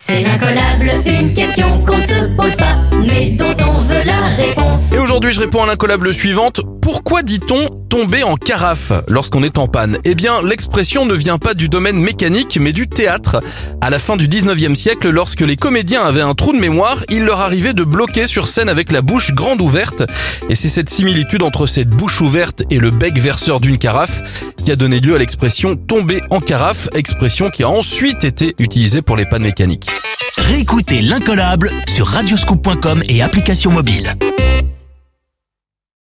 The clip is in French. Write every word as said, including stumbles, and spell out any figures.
C'est l'incollable, une question qu'on ne se pose pas, mais dont on veut la réponse. Et aujourd'hui, je réponds à l'incollable suivante. Pourquoi dit-on tomber en carafe lorsqu'on est en panne ? Eh bien, l'expression ne vient pas du domaine mécanique, mais du théâtre. À la fin du dix-neuvième siècle, lorsque les comédiens avaient un trou de mémoire, il leur arrivait de bloquer sur scène avec la bouche grande ouverte. Et c'est cette similitude entre cette bouche ouverte et le bec verseur d'une carafe qui a donné lieu à l'expression tomber en carafe, expression qui a ensuite été utilisée pour les pannes mécaniques. Réécoutez l'incollable sur radioscoop point com et application mobile.